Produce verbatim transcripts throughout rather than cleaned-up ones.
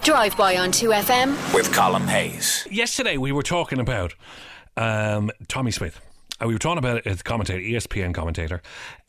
Drive-by on two F M with Colin Hayes. Yesterday we were talking about um, Tommy Smith. And we were talking about it as a commentator, E S P N commentator,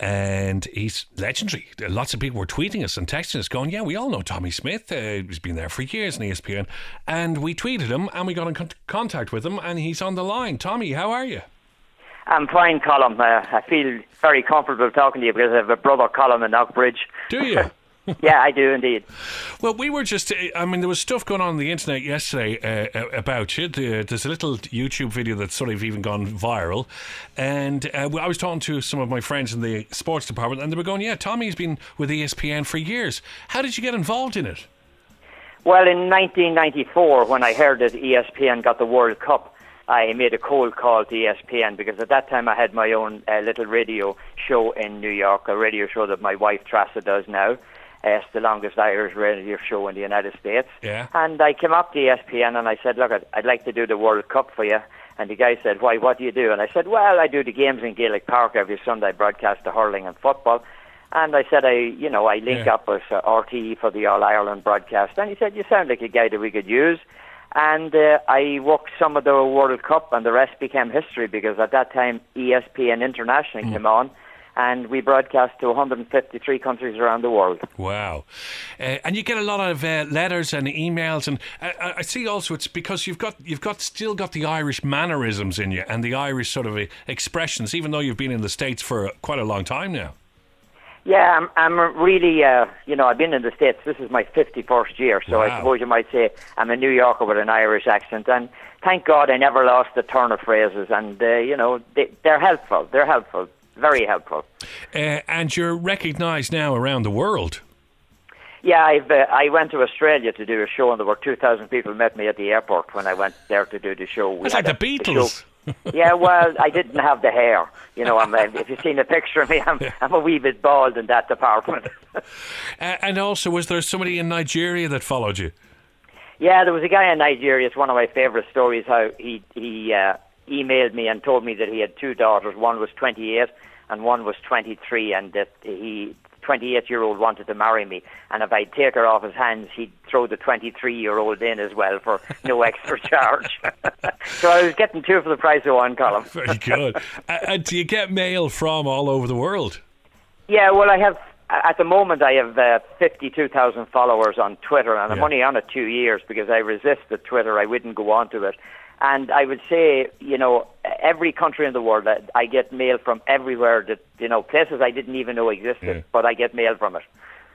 and he's legendary. Lots of people were tweeting us and texting us going, yeah, we all know Tommy Smith. Uh, he's been there for years in E S P N. And we tweeted him and we got in con- contact with him and he's on the line. Tommy, how are you? I'm fine, Colin. Uh, I feel very comfortable talking to you because I have a brother, Colin, in Knockbridge. Do you? Yeah, I do indeed. Well, we were just, I mean, there was stuff going on on the internet yesterday uh, about you. There's a little YouTube video that's sort of even gone viral. And uh, I was talking to some of my friends in the sports department and they were going, yeah, Tommy's been with E S P N for years. How did you get involved in it? Well, in nineteen ninety-four, when I heard that E S P N got the World Cup, I made a cold call to E S P N because at that time I had my own uh, little radio show in New York, a radio show that my wife Trassa does now. Uh, it's the longest Irish radio show in the United States. Yeah. And I came up to E S P N and I said, look, I'd, I'd like to do the World Cup for you. And the guy said, why, what do you do? And I said, well, I do the games in Gaelic Park every Sunday. I broadcast the hurling and football. And I said, I, you know, I link yeah. up with uh, R T E for the All-Ireland broadcast. And he said, you sound like a guy that we could use. And uh, I worked some of the World Cup and the rest became history because at that time E S P N International mm. came on. And we broadcast to one hundred fifty-three countries around the world. Wow. Uh, and you get a lot of uh, letters and emails. And I, I see also it's because you've got you've got still got the Irish mannerisms in you and the Irish sort of uh, expressions, even though you've been in the States for quite a long time now. Yeah, I'm, I'm really, uh, you know, I've been in the States. This is my fifty-first year. So wow. I suppose you might say I'm a New Yorker with an Irish accent. And thank God I never lost the turn of phrases. And, uh, you know, they, they're helpful. They're helpful. Very helpful. Uh, and you're recognised now around the world. Yeah, I've uh, I went to Australia to do a show, and there were two thousand people met me at the airport when I went there to do the show. That's like the Beatles. Yeah, well, I didn't have the hair. You know, I'm, uh, if you've seen a picture of me, I'm, I'm a wee bit bald in that department. uh, and also, was there somebody in Nigeria that followed you? Yeah, there was a guy in Nigeria. It's one of my favourite stories, how he... he uh, emailed me and told me that he had two daughters. One was twenty-eight and one was twenty-three, and that he twenty-eight-year-old wanted to marry me, and if I'd take her off his hands, he'd throw the twenty-three-year-old in as well for no extra charge. So I was getting two for the price of one, Colin. Very good. And uh, do you get mail from all over the world? Yeah, well, I have, at the moment, I have uh, fifty-two thousand followers on Twitter, and I'm yeah. only on it two years because I resisted Twitter. I wouldn't go on to it. And I would say, you know, every country in the world, I get mail from everywhere, that, you know, places I didn't even know existed, yeah. but I get mail from it.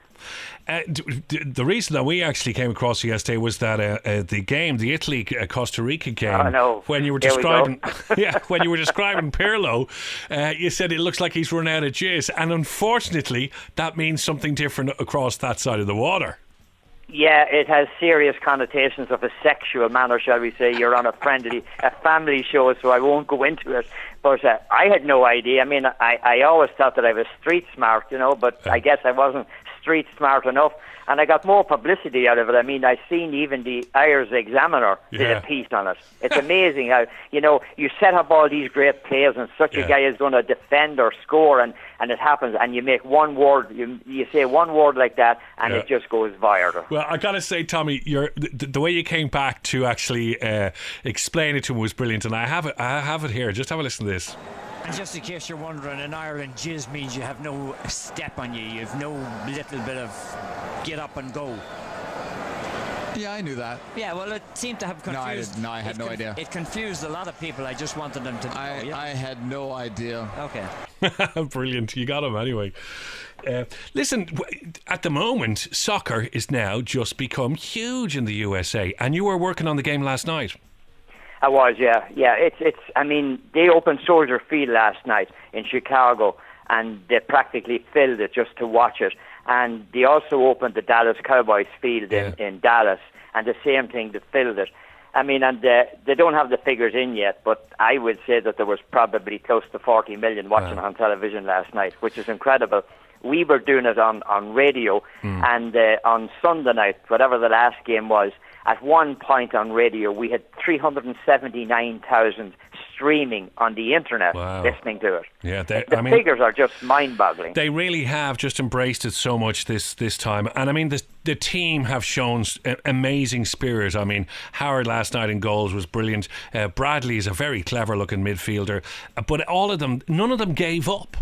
Uh, d- d- the reason that we actually came across you yesterday was that uh, uh, the game, the Italy-Costa Rica game, oh, no. when you were Here describing, yeah, when you were describing Pirlo, uh, you said it looks like he's run out of jizz, and unfortunately, that means something different across that side of the water. Yeah, it has serious connotations of a sexual manner, shall we say. You're on a friendly, a family show, so I won't go into it. But uh, I had no idea. I mean, I, I always thought that I was street smart, you know, but I guess I wasn't street smart enough. And I got more publicity out of it. I mean, I've seen even the Irish Examiner yeah. did a piece on it. It's amazing how, you know, you set up all these great players and such yeah. a guy is going to defend or score, and, and it happens, and you make one word, you you say one word like that, and yeah. it just goes viral. Well, I got to say, Tommy, you're, the, the way you came back to actually uh, explain it to me was brilliant, and I have it, I have it here. Just have a listen to this. And just in case you're wondering, in Ireland, jizz means you have no step on you. You have no little bit of get up and go. Yeah, I knew that. Yeah, well, it seemed to have confused... No, I, no, I had no con- idea. It confused a lot of people. I just wanted them to know. I, yeah? I had no idea. Okay. Brilliant. You got him anyway. Uh, listen, at the moment, soccer is now just become huge in the U S A, and you were working on the game last night. I was, yeah, yeah. It's, it's. I mean, they opened Soldier Field last night in Chicago, and they practically filled it just to watch it. And they also opened the Dallas Cowboys field in, yeah. in Dallas, and the same thing, they filled it. I mean, and uh, they don't have the figures in yet, but I would say that there was probably close to forty million watching wow. on television last night, which is incredible. We were doing it on, on radio, mm. and uh, on Sunday night, whatever the last game was, at one point on radio, we had three hundred seventy-nine thousand streaming on the internet, wow. listening to it. Yeah, they, the I mean, figures are just mind-boggling. They really have just embraced it so much this this time, and I mean the the team have shown amazing spirit. I mean, Howard last night in goals was brilliant. Uh, Bradley is a very clever-looking midfielder, but all of them, none of them gave up.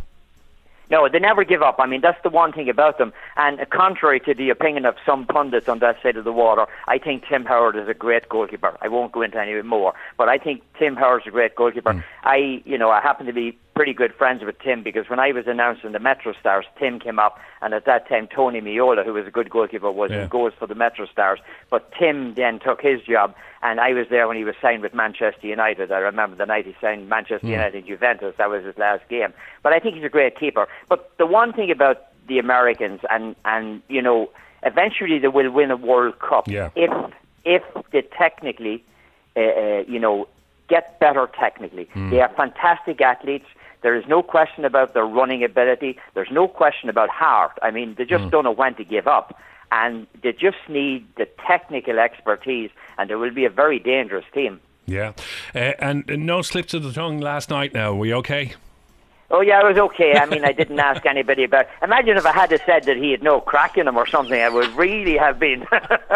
No, they never give up. I mean, that's the one thing about them. And contrary to the opinion of some pundits on that side of the water, I think Tim Howard is a great goalkeeper. I won't go into any more, but I think Tim Howard's a great goalkeeper. Mm. I, you know, I happen to be pretty good friends with Tim because when I was announcing the Metro Stars, Tim came up, and at that time Tony Miola, who was a good goalkeeper, was yeah. in goals for the Metro Stars. But Tim then took his job, and I was there when he was signed with Manchester United. I remember the night he signed Manchester mm. United Juventus. That was his last game. But I think he's a great keeper. But the one thing about the Americans, and, and you know, eventually they will win a World Cup yeah. if if they technically, uh, uh, you know, get better technically. Mm. They are fantastic athletes. There is no question about their running ability. There's no question about heart. I mean, they just mm. don't know when to give up. And they just need the technical expertise, and there will be a very dangerous team. Yeah. Uh, and no slips of the tongue last night now. Were you okay? Oh, yeah, I was okay. I mean, I didn't ask anybody about... Imagine if I had said that he had no crack in him or something. I would really have been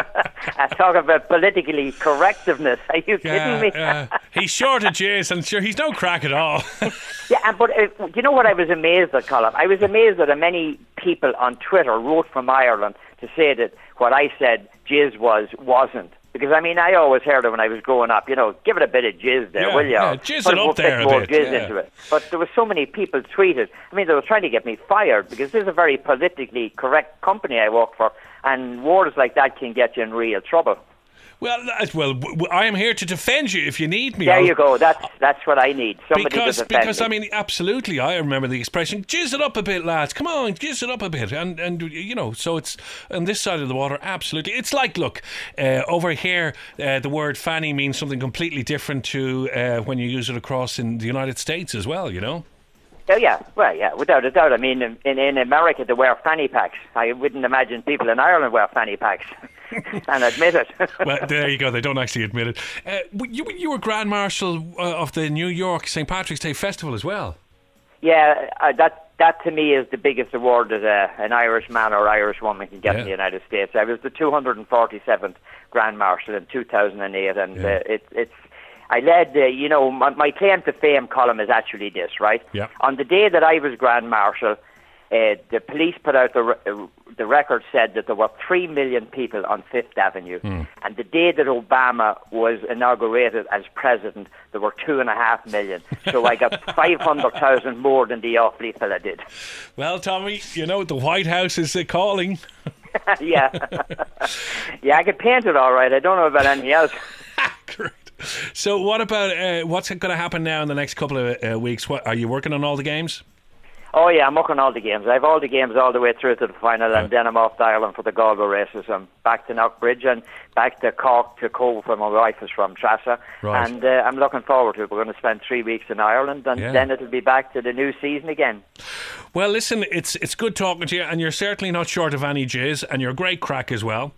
talking about politically correctiveness. Are you yeah, kidding me? uh, he's short of Jace, and sure, he's no crack at all. yeah, but uh, you know what I was amazed at, Colin? I was amazed that many people on Twitter wrote from Ireland to say that what I said jizz was, wasn't. Because, I mean, I always heard it when I was growing up, you know, give it a bit of jizz there, yeah, will you? Yeah, jizz Put it up there more a bit. jizz Yeah. into it. But there were so many people tweeted. I mean, they were trying to get me fired because this is a very politically correct company I work for, and words like that can get you in real trouble. Well, that, well, w- I am here to defend you if you need me. There I'll, you go. That's that's what I need. Somebody because, to defend because me. I mean, absolutely, I remember the expression "jizz it up a bit, lads." Come on, jizz it up a bit, and and you know, so it's on this side of the water. Absolutely, it's like look uh, over here. Uh, the word fanny means something completely different to uh, when you use it across in the United States as well. You know. Oh, yeah, well, yeah, without a doubt. I mean, in, in America, they wear fanny packs. I wouldn't imagine people in Ireland wear fanny packs and admit it. Well, there you go. They don't actually admit it. Uh, you, you were Grand Marshal uh, of the New York Saint Patrick's Day Festival as well. Yeah, uh, that that to me is the biggest award that uh, an Irish man or Irish woman can get yeah. in the United States. I was the two hundred forty-seventh Grand Marshal in two thousand eight, and yeah. uh, it, it's I led, uh, you know, my, my claim to fame column is actually this, right? Yeah. On the day that I was Grand Marshal, uh, the police put out the, uh, the record said that there were three million people on Fifth Avenue. Mm. And the day that Obama was inaugurated as president, there were two and a half million. So I got five hundred thousand more than the awfully fella did. Well, Tommy, you know, the White House is uh, calling. yeah. yeah, I could paint it all right. I don't know about anything else. Great. So what about uh, what's going to happen now in the next couple of uh, weeks? What, are you working on all the games? Oh yeah, I'm working on all the games. I have all the games all the way through to the final, and then I'm off to Ireland for the Galway races. I'm back to Knockbridge and back to Cork to Cove, where my wife is from, Trassa. Right. And uh, I'm looking forward to it. We're going to spend three weeks in Ireland, and yeah. then it'll be back to the new season again. Well, listen, it's it's good talking to you, and you're certainly not short of any jizz, and you're a great crack as well.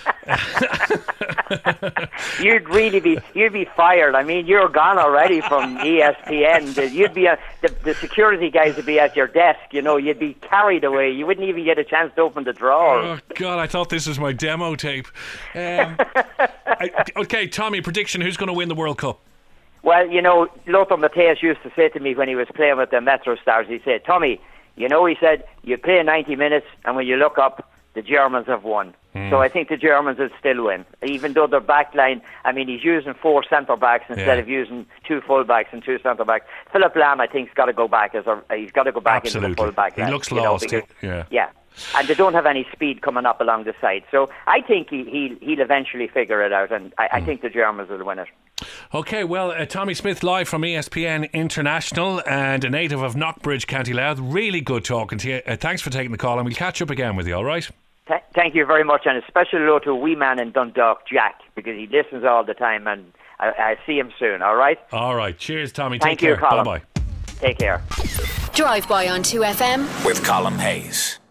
You'd really be you'd be fired. I mean, you're gone already from E S P N. You'd be a, the, the security guys would be at your desk. You know, you'd be carried away. You wouldn't even get a chance to open the drawer. Oh God, I thought this was my demo tape. Um, I, okay, Tommy, prediction: who's going to win the World Cup? Well, you know, Lothar Matthäus used to say to me when he was playing with the Metro Stars, he said, Tommy, you know, he said, you play ninety minutes, and when you look up, the Germans have won. Mm. So I think the Germans will still win. Even though their back line, I mean, he's using four centre-backs instead yeah. of using two full-backs and two centre-backs. Philip Lahm, I think, has got to go back as a, he's got to go back Absolutely. into the full-back line. He looks you lost. Know, because, yeah. Yeah. And they don't have any speed coming up along the side. So I think he, he, he'll eventually figure it out, and I, mm. I think the Germans will win it. Okay, well, uh, Tommy Smith live from E S P N International and a native of Knockbridge, County Louth. Really good talking to you. Uh, thanks for taking the call, and we'll catch up again with you, all right? Th- thank you very much, and a special hello to a wee man in Dundalk, Jack, because he listens all the time, and I, I see him soon, all right? All right. Cheers, Tommy. Thank Take you, care. Colin. Bye-bye. Take care. Drive by on two F M with Colin Hayes.